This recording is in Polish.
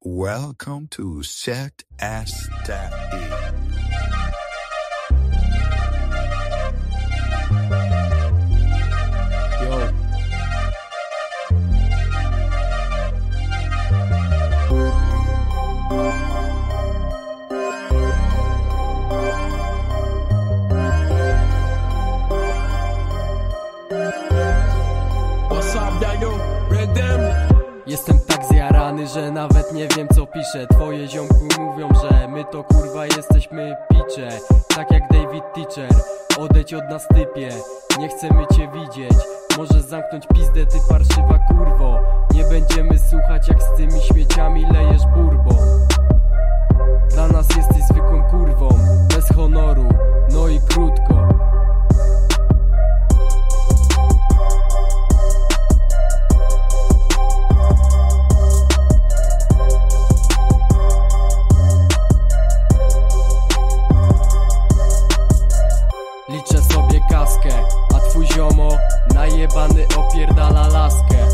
Welcome to Set Aesthetic. Jestem tak zjarany, że nawet nie wiem co piszę. Twoje ziomku mówią, że my to kurwa jesteśmy picze. Tak jak David Teacher, odejdź od nas typie. Nie chcemy cię widzieć, możesz zamknąć pizdę ty parszywa kurwo. Nie będziemy słuchać jak z tymi śmieciami lejesz bourbon. Dla nas jesteś zwykłą kurwą, bez honoru, no i krótko. Liczę sobie kaskę, a twój ziomo najebany opierdala laskę.